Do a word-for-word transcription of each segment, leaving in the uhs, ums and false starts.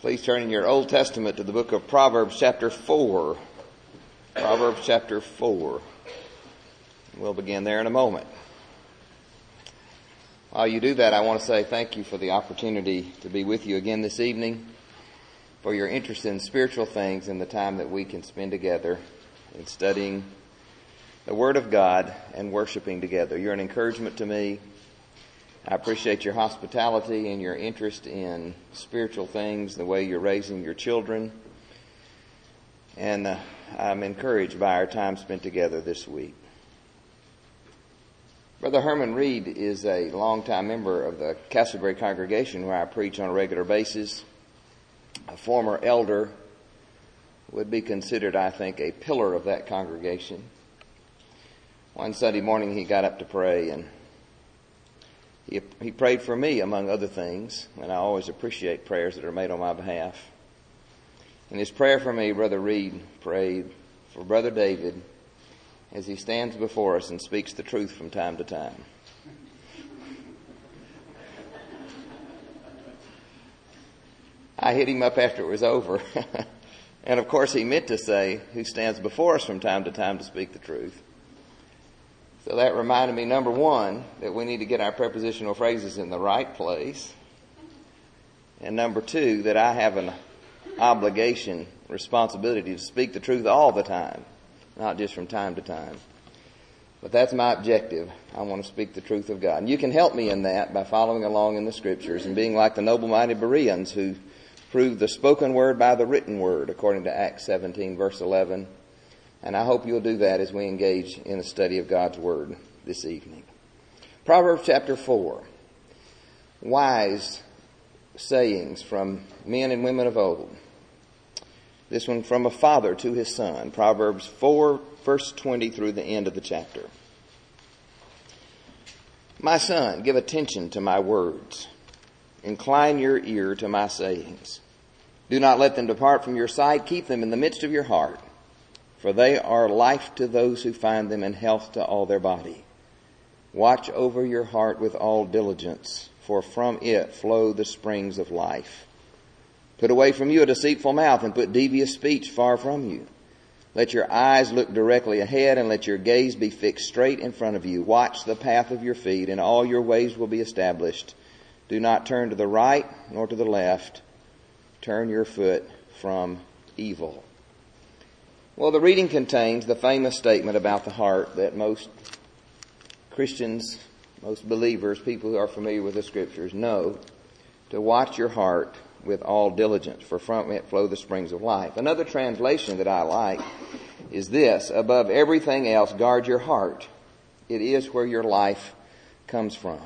Please turn in your Old Testament to the book of Proverbs chapter four. Proverbs chapter four. We'll begin there in a moment. While you do that, I want to say thank you for the opportunity to be with you again this evening, for your interest in spiritual things and the time that we can spend together in studying the Word of God and worshiping together. You're an encouragement to me. I appreciate your hospitality and your interest in spiritual things, the way you're raising your children. And uh, I'm encouraged by our time spent together this week. Brother Herman Reed is a longtime member of the Castleberry congregation where I preach on a regular basis. A former elder, would be considered, I think, a pillar of that congregation. One Sunday morning he got up to pray, and He, he prayed for me, among other things, and I always appreciate prayers that are made on my behalf. In his prayer for me, Brother Reed prayed for Brother David as he stands before us and speaks the truth from time to time. I hit him up after it was over. And of course he meant to say, who stands before us from time to time to speak the truth. So that reminded me, number one, that we need to get our prepositional phrases in the right place. And number two, that I have an obligation, responsibility to speak the truth all the time, not just from time to time. But that's my objective. I want to speak the truth of God. And you can help me in that by following along in the Scriptures and being like the noble-minded Bereans who proved the spoken word by the written word, according to Acts seventeen, verse eleven. And I hope you'll do that as we engage in the study of God's Word this evening. Proverbs chapter four. Wise sayings from men and women of old. This one from a father to his son. Proverbs four, verse twenty through the end of the chapter. My son, give attention to my words. Incline your ear to my sayings. Do not let them depart from your sight. Keep them in the midst of your heart. For they are life to those who find them and health to all their body. Watch over your heart with all diligence, for from it flow the springs of life. Put away from you a deceitful mouth and put devious speech far from you. Let your eyes look directly ahead and let your gaze be fixed straight in front of you. Watch the path of your feet and all your ways will be established. Do not turn to the right nor to the left. Turn your foot from evil. Well, the reading contains the famous statement about the heart that most Christians, most believers, people who are familiar with the Scriptures know to watch your heart with all diligence, for from it flow the springs of life. Another translation that I like is this: above everything else, guard your heart. It is where your life comes from.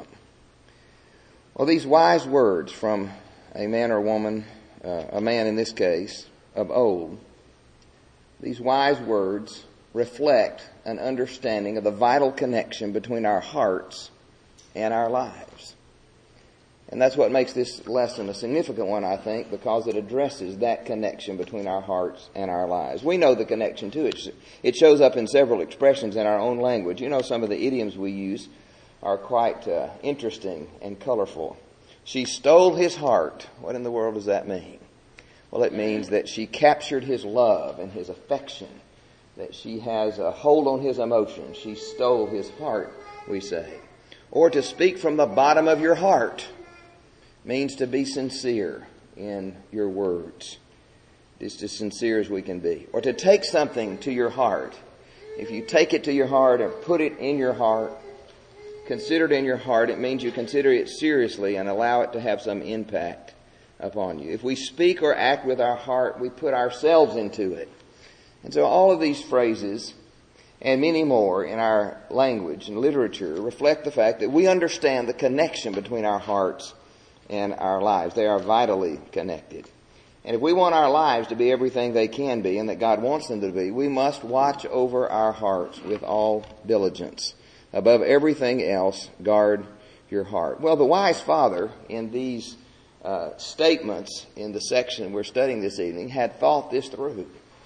Well, these wise words from a man or woman, uh, a man in this case, of old, these wise words reflect an understanding of the vital connection between our hearts and our lives. And that's what makes this lesson a significant one, I think, because it addresses that connection between our hearts and our lives. We know the connection too. It, it shows up in several expressions in our own language. You know, some of the idioms we use are quite uh, interesting and colorful. She stole his heart. What in the world does that mean? Well, it means that she captured his love and his affection, that she has a hold on his emotions. She stole his heart, we say. Or to speak from the bottom of your heart means to be sincere in your words, just as sincere as we can be. Or to take something to your heart. If you take it to your heart and put it in your heart, consider it in your heart, it means you consider it seriously and allow it to have some impact upon you. If we speak or act with our heart, we put ourselves into it. And so all of these phrases and many more in our language and literature reflect the fact that we understand the connection between our hearts and our lives. They are vitally connected. And if we want our lives to be everything they can be and that God wants them to be, we must watch over our hearts with all diligence. Above everything else, guard your heart. Well, the wise father in these Uh, statements in the section we're studying this evening had thought this through.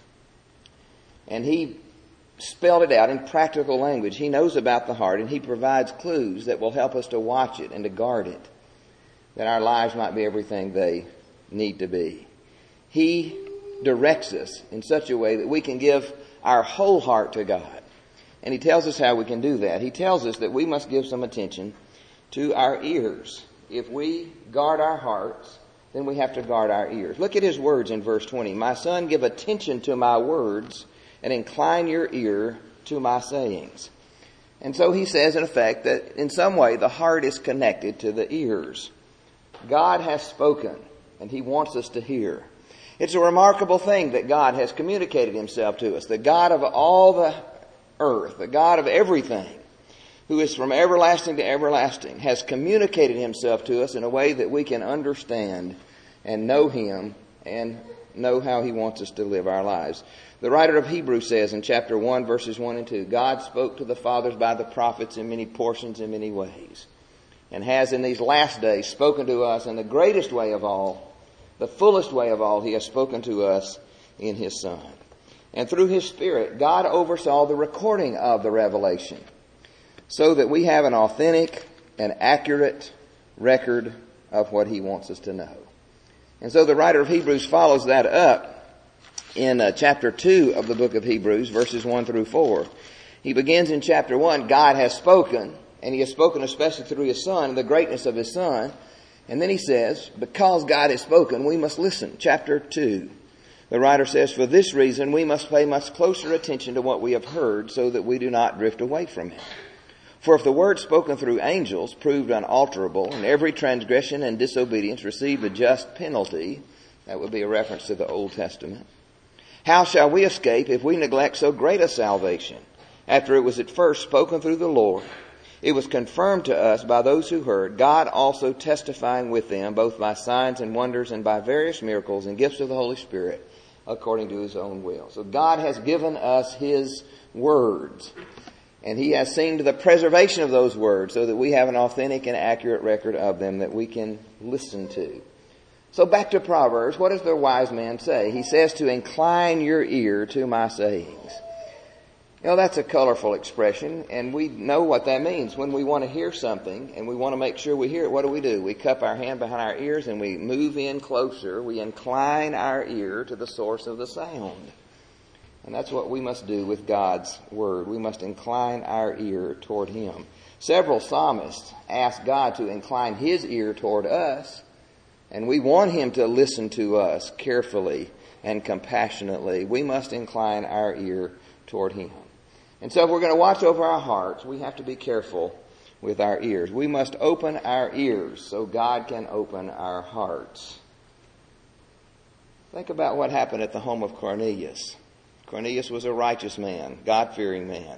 And he spelled it out in practical language. He knows about the heart and he provides clues that will help us to watch it and to guard it, that our lives might be everything they need to be. He directs us in such a way that we can give our whole heart to God. And He tells us how we can do that. He tells us that we must give some attention to our ears. If we guard our hearts, then we have to guard our ears. Look at His words in verse twenty. My son, give attention to my words and incline your ear to my sayings. And so He says, in effect, that in some way the heart is connected to the ears. God has spoken, and He wants us to hear. It's a remarkable thing that God has communicated Himself to us. The God of all the earth, the God of everything, who is from everlasting to everlasting, has communicated Himself to us in a way that we can understand and know Him and know how He wants us to live our lives. The writer of Hebrews says in chapter one, verses one and two, God spoke to the fathers by the prophets in many portions, in many ways, and has in these last days spoken to us in the greatest way of all, the fullest way of all. He has spoken to us in His Son. And through His Spirit, God oversaw the recording of the revelation so that we have an authentic and accurate record of what He wants us to know. And so the writer of Hebrews follows that up in uh, chapter two of the book of Hebrews, verses one through four. He begins in chapter one, God has spoken, and He has spoken especially through His Son, and the greatness of His Son. And then he says, because God has spoken, we must listen. Chapter two. The writer says, for this reason we must pay much closer attention to what we have heard so that we do not drift away from Him. For if the word spoken through angels proved unalterable, and every transgression and disobedience received a just penalty, that would be a reference to the Old Testament, how shall we escape if we neglect so great a salvation? After it was at first spoken through the Lord, it was confirmed to us by those who heard, God also testifying with them, both by signs and wonders and by various miracles and gifts of the Holy Spirit, according to His own will. So God has given us His words, and He has seen to the preservation of those words so that we have an authentic and accurate record of them that we can listen to. So back to Proverbs, what does the wise man say? He says to incline your ear to my sayings. You know, that's a colorful expression, and we know what that means. When we want to hear something and we want to make sure we hear it, what do we do? We cup our hand behind our ears and we move in closer. We incline our ear to the source of the sound. And that's what we must do with God's Word. We must incline our ear toward Him. Several psalmists ask God to incline His ear toward us, and we want Him to listen to us carefully and compassionately. We must incline our ear toward Him. And so if we're going to watch over our hearts, we have to be careful with our ears. We must open our ears so God can open our hearts. Think about what happened at the home of Cornelius. Cornelius was a righteous man, God-fearing man.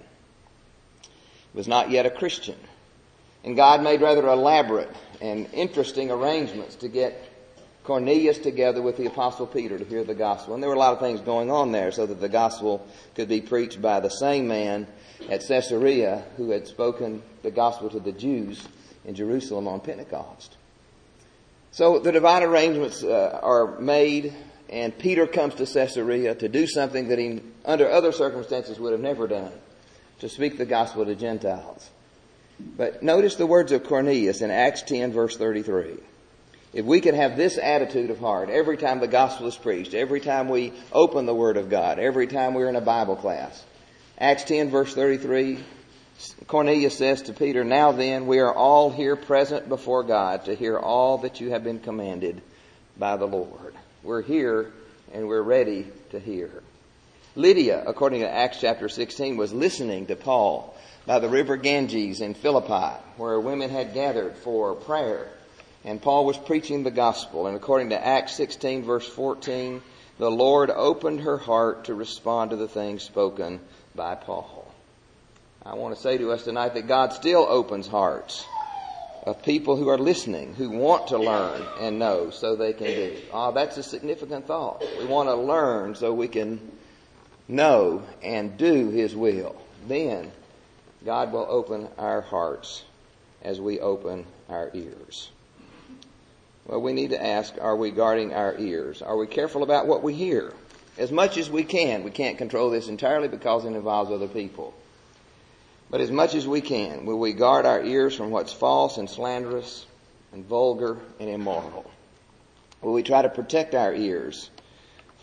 He was not yet a Christian. And God made rather elaborate and interesting arrangements to get Cornelius together with the Apostle Peter to hear the gospel. And there were a lot of things going on there so that the gospel could be preached by the same man at Caesarea who had spoken the gospel to the Jews in Jerusalem on Pentecost. So the divine arrangements uh, are made, and Peter comes to Caesarea to do something that he, under other circumstances, would have never done, to speak the gospel to Gentiles. But notice the words of Cornelius in Acts ten, verse thirty-three. If we could have this attitude of heart every time the gospel is preached, every time we open the Word of God, every time we're in a Bible class. Acts ten, verse thirty-three, Cornelius says to Peter, now then, we are all here present before God to hear all that you have been commanded by the Lord. We're here and we're ready to hear. Lydia, according to Acts chapter sixteen, was listening to Paul by the river Ganges in Philippi, where women had gathered for prayer. And Paul was preaching the gospel. And according to Acts sixteen, verse fourteen, the Lord opened her heart to respond to the things spoken by Paul. I want to say to us tonight that God still opens hearts of people who are listening, who want to learn and know so they can do. Ah, that's a significant thought. We want to learn so we can know and do His will. Then God will open our hearts as we open our ears. Well, we need to ask, are we guarding our ears? Are we careful about what we hear? As much as we can. We can't control this entirely because it involves other people. But as much as we can, will we guard our ears from what's false and slanderous and vulgar and immoral? Will we try to protect our ears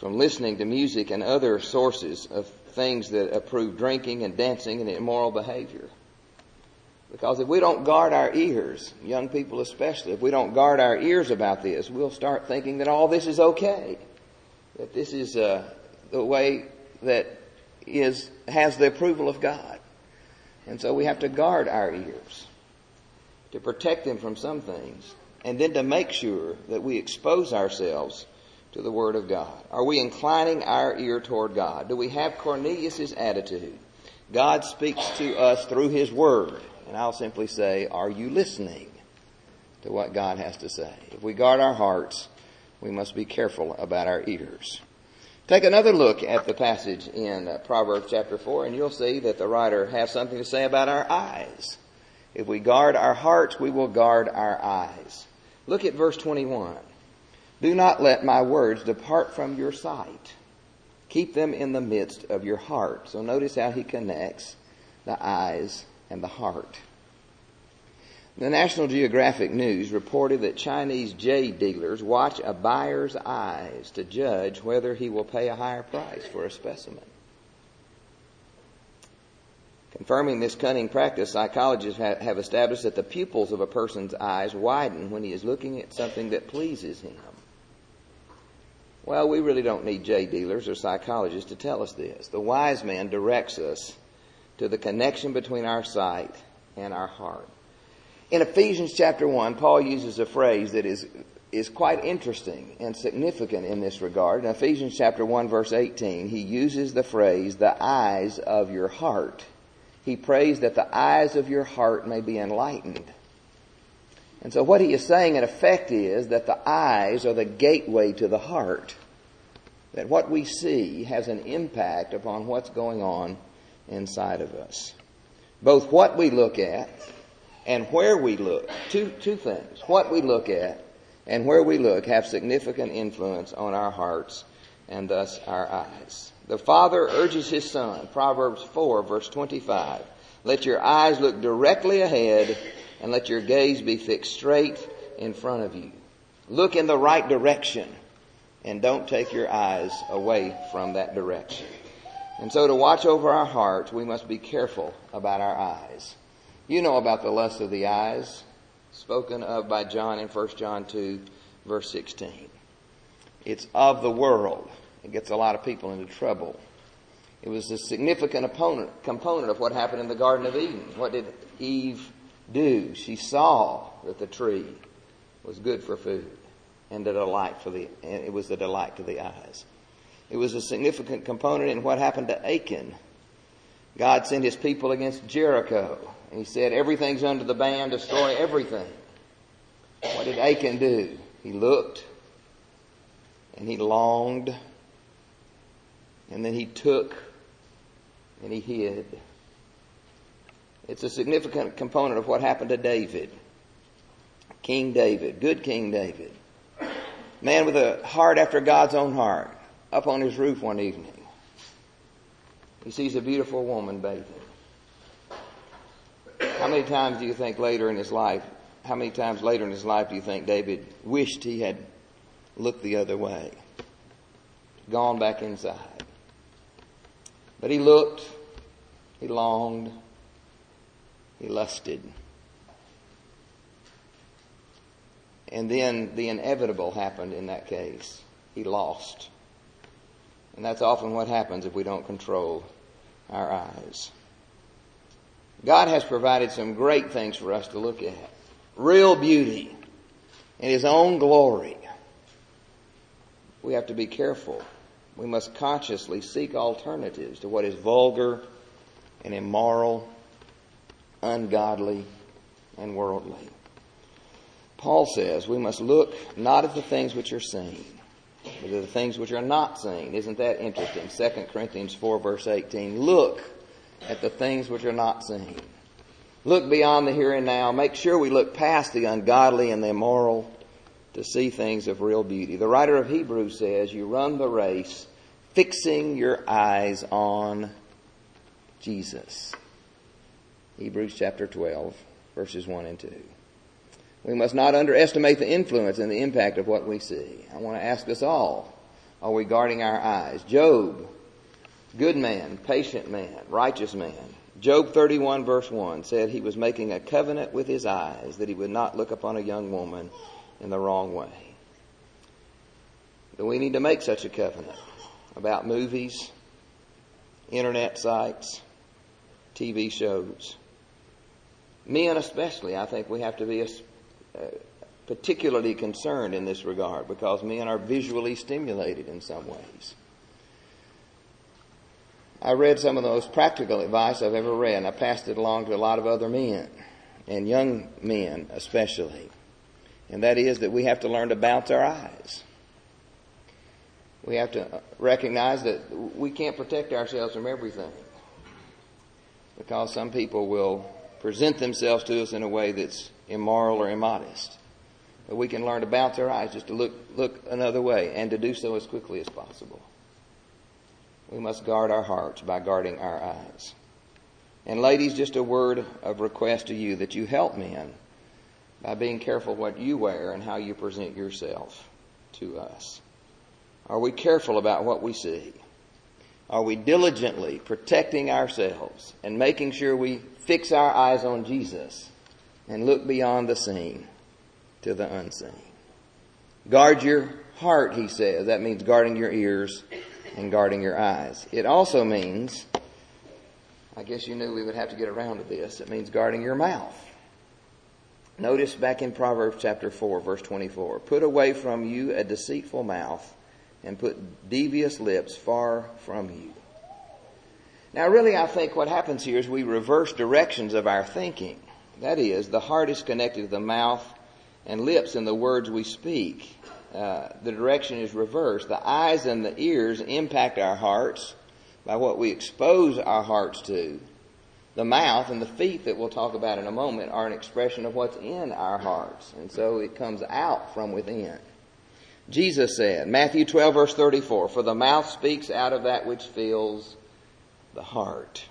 from listening to music and other sources of things that approve drinking and dancing and immoral behavior. Because if we don't guard our ears, young people especially, if we don't guard our ears about this, we'll start thinking that all this is okay. That this is uh, the way that is has the approval of God. And so we have to guard our ears to protect them from some things, and then to make sure that we expose ourselves to the Word of God. Are we inclining our ear toward God? Do we have Cornelius' attitude? God speaks to us through His Word. And I'll simply say, are you listening to what God has to say? If we guard our hearts, we must be careful about our ears. Take another look at the passage in uh, Proverbs chapter four, and you'll see that the writer has something to say about our eyes. If we guard our hearts, we will guard our eyes. Look at verse twenty-one. Do not let my words depart from your sight. Keep them in the midst of your heart. So notice how he connects the eyes and the heart. The National Geographic News reported that Chinese jade dealers watch a buyer's eyes to judge whether he will pay a higher price for a specimen. Confirming this cunning practice, psychologists have established that the pupils of a person's eyes widen when he is looking at something that pleases him. Well, we really don't need jade dealers or psychologists to tell us this. The wise man directs us to the connection between our sight and our heart. In Ephesians chapter one, Paul uses a phrase that is, is quite interesting and significant in this regard. In Ephesians chapter one, verse eighteen, he uses the phrase, the eyes of your heart. He prays that the eyes of your heart may be enlightened. And so what he is saying in effect is that the eyes are the gateway to the heart. That what we see has an impact upon what's going on inside of us. Both what we look at and where we look. Two, two things. What we look at and where we look have significant influence on our hearts and thus our eyes. The Father urges His Son, Proverbs four, verse twenty-five, let your eyes look directly ahead and let your gaze be fixed straight in front of you. Look in the right direction and don't take your eyes away from that direction. And so to watch over our hearts, we must be careful about our eyes. You know about the lust of the eyes, spoken of by John in First John two, verse sixteen. It's of the world. It gets a lot of people into trouble. It was a significant opponent, component of what happened in the Garden of Eden. What did Eve do? She saw that the tree was good for food and a delight for the, and it was a delight to the eyes. It was a significant component in what happened to Achan. God sent His people against Jericho. And He said, everything's under the ban, destroy everything. What did Achan do? He looked and he longed and then he took and he hid. It's a significant component of what happened to David. King David, good King David. Man with a heart after God's own heart. Up on his roof one evening, he sees a beautiful woman bathing. How many times do you think later in his life, how many times later in his life do you think David wished he had looked the other way, gone back inside? But he looked, he longed, he lusted. And then the inevitable happened in that case. He lost. And that's often what happens if we don't control our eyes. God has provided some great things for us to look at. Real beauty and His own glory. We have to be careful. We must consciously seek alternatives to what is vulgar and immoral, ungodly, and worldly. Paul says we must look not at the things which are seen, but at the things which are not seen. Isn't that interesting? Second Corinthians four, verse eighteen. Look at the things which are not seen. Look beyond the here and now. Make sure we look past the ungodly and the immoral to see things of real beauty. The writer of Hebrews says, you run the race fixing your eyes on Jesus. Hebrews chapter twelve, verses one and two. We must not underestimate the influence and the impact of what we see. I want to ask us all, are we guarding our eyes? Job, good man, patient man, righteous man. Job thirty-one verse one said he was making a covenant with his eyes that he would not look upon a young woman in the wrong way. But we need to make such a covenant about movies, internet sites, T V shows. Men especially, I think we have to be a, uh, particularly concerned in this regard because men are visually stimulated in some ways. I read some of the most practical advice I've ever read, and I passed it along to a lot of other men, and young men especially. And that is that we have to learn to bounce our eyes. We have to recognize that we can't protect ourselves from everything, because some people will present themselves to us in a way that's immoral or immodest. But we can learn to bounce our eyes, just to look look another way, and to do so as quickly as possible. We must guard our hearts by guarding our eyes. And ladies, just a word of request to you that you help men by being careful what you wear and how you present yourself to us. Are we careful about what we see? Are we diligently protecting ourselves and making sure we fix our eyes on Jesus and look beyond the seen to the unseen? Guard your heart, he says. That means guarding your ears and guarding your eyes. It also means, I guess you knew we would have to get around to this, it means guarding your mouth. Notice back in Proverbs chapter four, verse twenty-four, put away from you a deceitful mouth and put devious lips far from you. Now really I think what happens here is we reverse directions of our thinking. That is, the heart is connected to the mouth and lips in the words we speak. Uh, the direction is reversed. The eyes and the ears impact our hearts by what we expose our hearts to. The mouth and the feet that we'll talk about in a moment are an expression of what's in our hearts. And so it comes out from within. Jesus said, Matthew twelve verse thirty-four, for the mouth speaks out of that which fills the heart.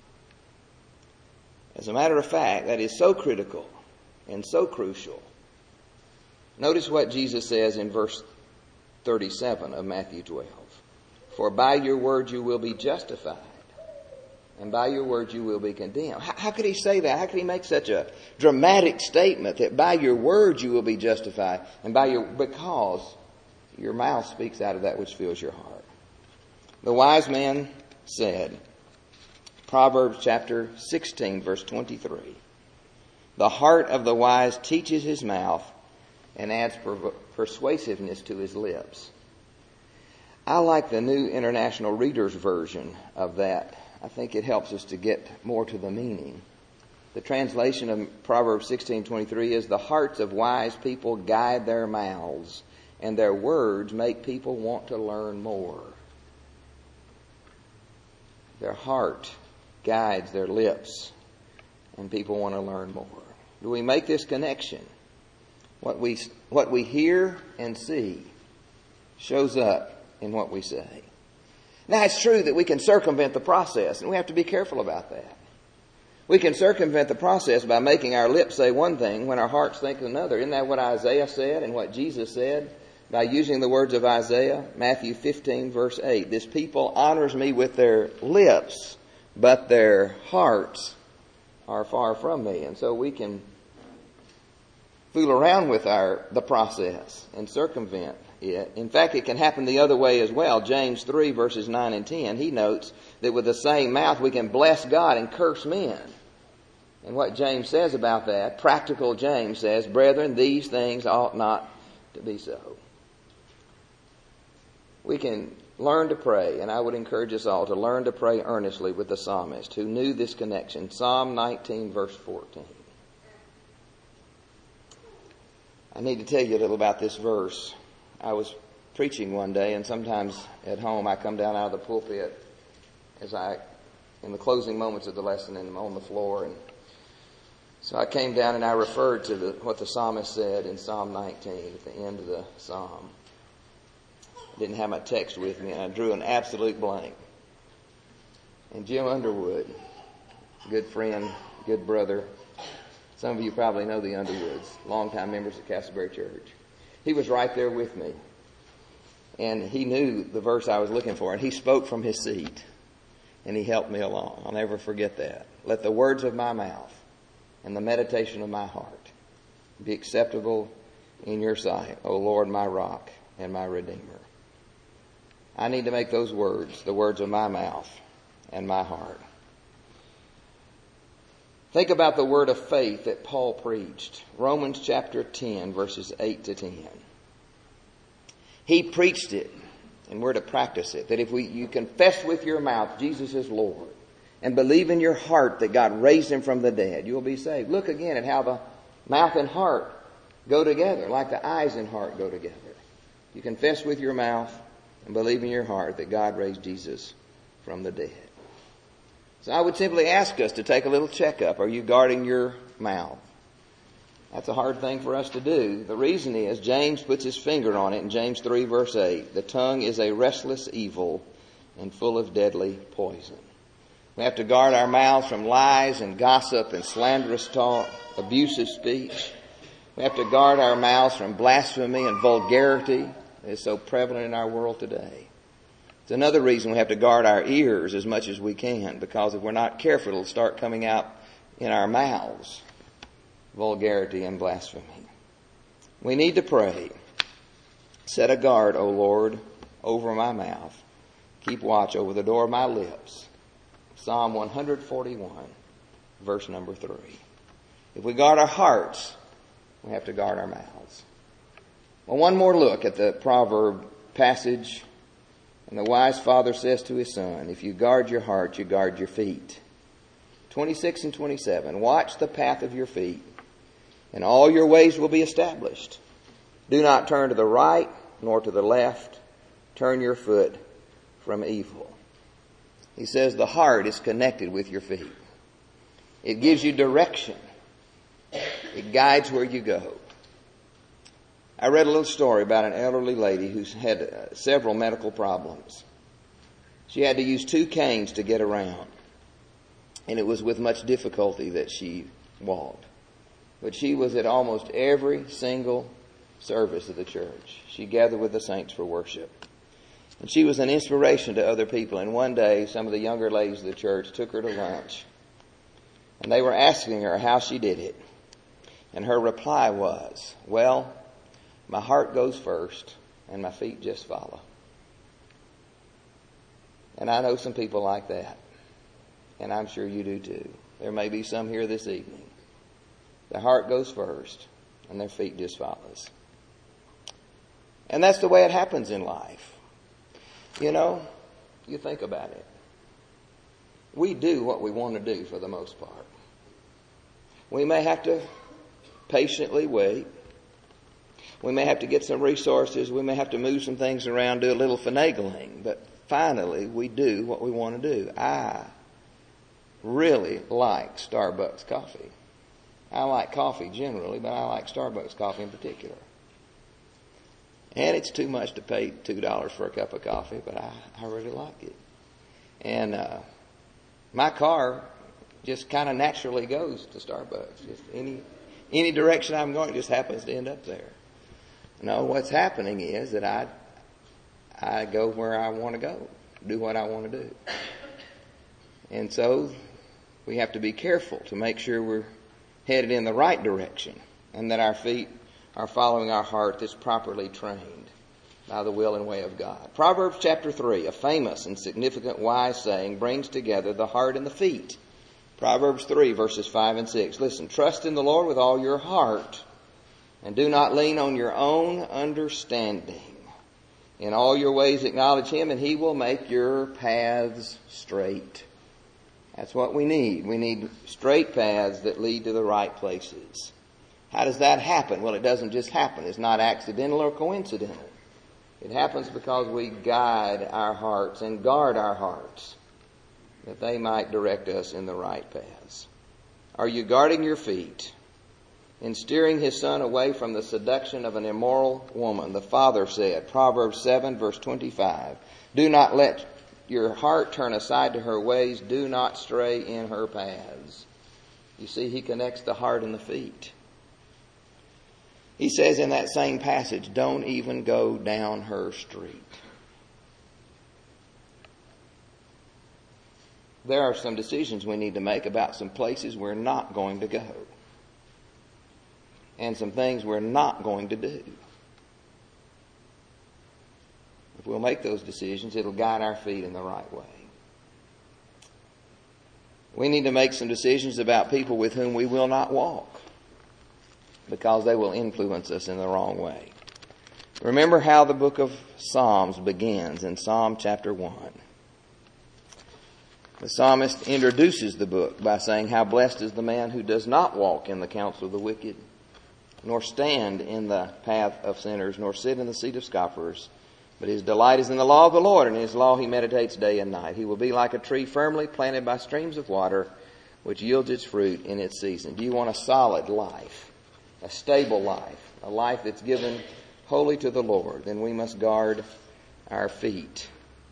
As a matter of fact, that is so critical and so crucial. Notice what Jesus says in verse thirty-seven of Matthew twelve. For by your word you will be justified, and by your word you will be condemned. How, how could he say that? How could he make such a dramatic statement that by your word you will be justified, and by your because your mouth speaks out of that which fills your heart? The wise man said, Proverbs chapter sixteen, verse twenty-three, the heart of the wise teaches his mouth and adds per- persuasiveness to his lips. I like the New International Reader's version of that. I think it helps us to get more to the meaning. The translation of Proverbs sixteen twenty-three is, the hearts of wise people guide their mouths, and their words make people want to learn more. Their heart guides their lips, and people want to learn more. Do we make this connection? What we what we hear and see shows up in what we say. Now, it's true that we can circumvent the process, and we have to be careful about that. We can circumvent the process by making our lips say one thing when our hearts think another. Isn't that what Isaiah said and what Jesus said? By using the words of Isaiah, Matthew fifteen, verse eight. This people honors me with their lips, but their hearts are far from me. And so we can fool around with our the process and circumvent it. In fact, it can happen the other way as well. James three, verses nine and ten, he notes that with the same mouth we can bless God and curse men. And what James says about that, practical James says, brethren, these things ought not to be so. We can learn to pray, and I would encourage us all to learn to pray earnestly with the psalmist who knew this connection. Psalm nineteen, verse fourteen. I need to tell you a little about this verse. I was preaching one day, and sometimes at home I come down out of the pulpit as I, in the closing moments of the lesson, and I'm on the floor. And so I came down and I referred to the, what the psalmist said in Psalm nineteen at the end of the psalm. I didn't have my text with me, and I drew an absolute blank. And Jim Underwood, good friend, good brother, some of you probably know the Underwoods, longtime members of Castleberry Church. He was right there with me. And he knew the verse I was looking for, and he spoke from his seat, and he helped me along. I'll never forget that. Let the words of my mouth and the meditation of my heart be acceptable in your sight, O Lord, my rock and my redeemer. I need to make those words the words of my mouth and my heart. Think about the word of faith that Paul preached. Romans chapter ten, verses eight to ten. He preached it, and we're to practice it. That if we, you confess with your mouth Jesus is Lord, and believe in your heart that God raised him from the dead, you'll be saved. Look again at how the mouth and heart go together, like the eyes and heart go together. You confess with your mouth and believe in your heart that God raised Jesus from the dead. So I would simply ask us to take a little checkup. Are you guarding your mouth? That's a hard thing for us to do. The reason is James puts his finger on it in James three verse eight. The tongue is a restless evil and full of deadly poison. We have to guard our mouths from lies and gossip and slanderous talk, abusive speech. We have to guard our mouths from blasphemy and vulgarity that is so prevalent in our world today. It's another reason we have to guard our ears as much as we can, because if we're not careful, it'll start coming out in our mouths, vulgarity and blasphemy. We need to pray. Set a guard, O Lord, over my mouth. Keep watch over the door of my lips. Psalm one forty-one, verse number three. If we guard our hearts, we have to guard our mouths. Well, one more look at the proverb passage. And the wise father says to his son, if you guard your heart, you guard your feet. twenty-six and twenty-seven. Watch the path of your feet, and all your ways will be established. Do not turn to the right nor to the left. Turn your foot from evil. He says the heart is connected with your feet. It gives you direction. It guides where you go. I read a little story about an elderly lady who's had uh, several medical problems. She had to use two canes to get around, and it was with much difficulty that she walked. But she was at almost every single service of the church. She gathered with the saints for worship. And she was an inspiration to other people. And one day, some of the younger ladies of the church took her to lunch, and they were asking her how she did it. And her reply was, well, my heart goes first, and my feet just follow. And I know some people like that, and I'm sure you do too. There may be some here this evening. Their heart goes first, and their feet just follows. And that's the way it happens in life. You know, you think about it. We do what we want to do for the most part. We may have to patiently wait. We may have to get some resources. We may have to move some things around, do a little finagling. But finally, we do what we want to do. I really like Starbucks coffee. I like coffee generally, but I like Starbucks coffee in particular. And it's too much to pay two dollars for a cup of coffee, but I, I really like it. And uh, my car just kind of naturally goes to Starbucks. Just any any direction I'm going, it just happens to end up there. No, what's happening is that I I go where I want to go, do what I want to do. And so we have to be careful to make sure we're headed in the right direction and that our feet are following our heart that's properly trained by the will and way of God. Proverbs chapter three, a famous and significant wise saying, brings together the heart and the feet. Proverbs three, verses five and six. Listen, trust in the Lord with all your heart, and do not lean on your own understanding. In all your ways acknowledge Him, and He will make your paths straight. That's what we need. We need straight paths that lead to the right places. How does that happen? Well, it doesn't just happen. It's not accidental or coincidental. It happens because we guide our hearts and guard our hearts, that they might direct us in the right paths. Are you guarding your feet in steering his son away from the seduction of an immoral woman? The father said, Proverbs seven, verse twenty-five, do not let your heart turn aside to her ways. Do not stray in her paths. You see, he connects the heart and the feet. He says in that same passage, don't even go down her street. There are some decisions we need to make about some places we're not going to go. And some things we're not going to do. If we'll make those decisions, it'll guide our feet in the right way. We need to make some decisions about people with whom we will not walk, because they will influence us in the wrong way. Remember how the book of Psalms begins in Psalm chapter one. The psalmist introduces the book by saying, how blessed is the man who does not walk in the counsel of the wicked, nor stand in the path of sinners, nor sit in the seat of scoffers. But his delight is in the law of the Lord, and in his law he meditates day and night. He will be like a tree firmly planted by streams of water, which yields its fruit in its season. Do you want a solid life, a stable life, a life that's given wholly to the Lord? Then we must guard our feet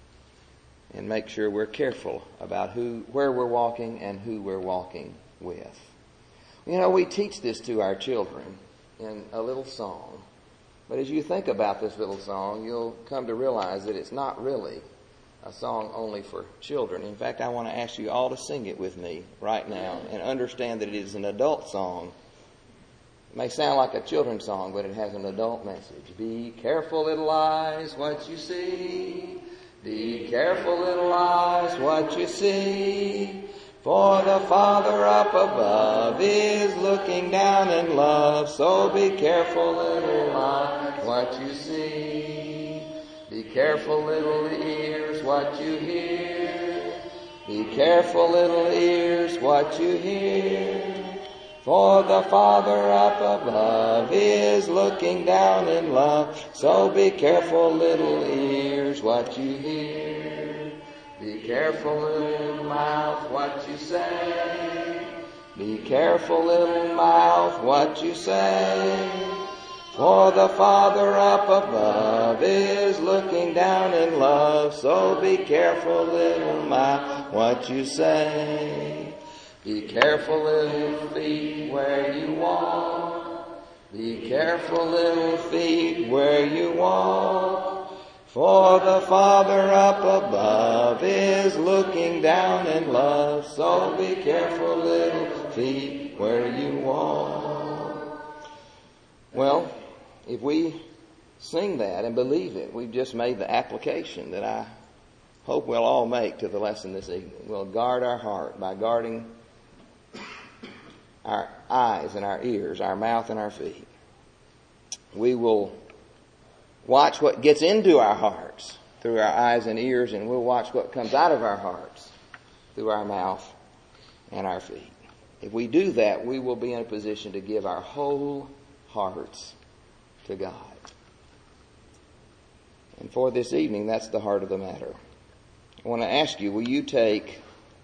and make sure we're careful about who, where we're walking and who we're walking with. You know, we teach this to our children in a little song. But as you think about this little song, you'll come to realize that it's not really a song only for children. In fact, I want to ask you all to sing it with me right now and understand that it is an adult song. It may sound like a children's song, but it has an adult message. Be careful, little eyes, what you see. Be careful, little eyes, what you see. For the Father up above is looking down in love. So be careful, little eyes, what you see. Be careful, little ears, what you hear. Be careful, little ears, what you hear. For the Father up above is looking down in love. So be careful, little ears, what you hear. Be careful, little mouth, what you say. Be careful, little mouth, what you say. For the Father up above is looking down in love. So be careful, little mouth, what you say. Be careful, little feet, where you walk. Be careful, little feet, where you walk. For the Father up above is looking down in love. So be careful, little feet, where you walk. Well, if we sing that and believe it, we've just made the application that I hope we'll all make to the lesson this evening. We'll guard our heart by guarding our eyes and our ears, our mouth and our feet. We will watch what gets into our hearts through our eyes and ears, and we'll watch what comes out of our hearts through our mouth and our feet. If we do that, we will be in a position to give our whole hearts to God. And for this evening, that's the heart of the matter. I want to ask you, will you take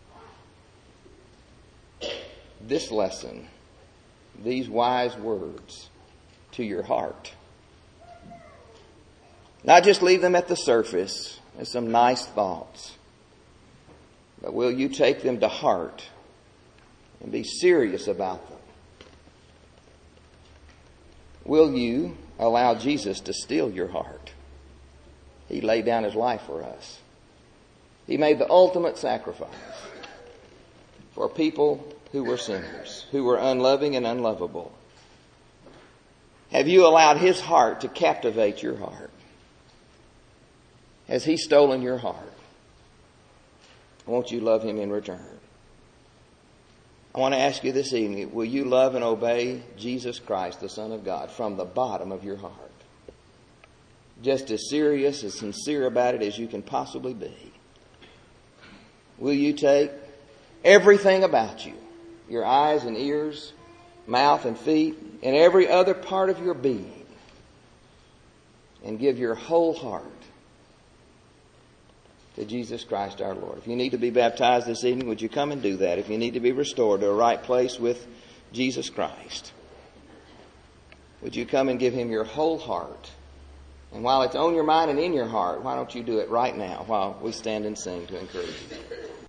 this lesson, these wise words, to your heart? Not just leave them at the surface as some nice thoughts, but will you take them to heart and be serious about them? Will you allow Jesus to steal your heart? He laid down his life for us. He made the ultimate sacrifice for people who were sinners, who were unloving and unlovable. Have you allowed his heart to captivate your heart? Has he stolen your heart? Won't you love him in return? I want to ask you this evening, will you love and obey Jesus Christ, the Son of God, from the bottom of your heart? Just as serious, as sincere about it as you can possibly be. Will you take everything about you, your eyes and ears, mouth and feet, and every other part of your being, and give your whole heart to Jesus Christ our Lord? If you need to be baptized this evening, would you come and do that? If you need to be restored to a right place with Jesus Christ, would you come and give him your whole heart? And while it's on your mind and in your heart, why don't you do it right now while we stand and sing to encourage you?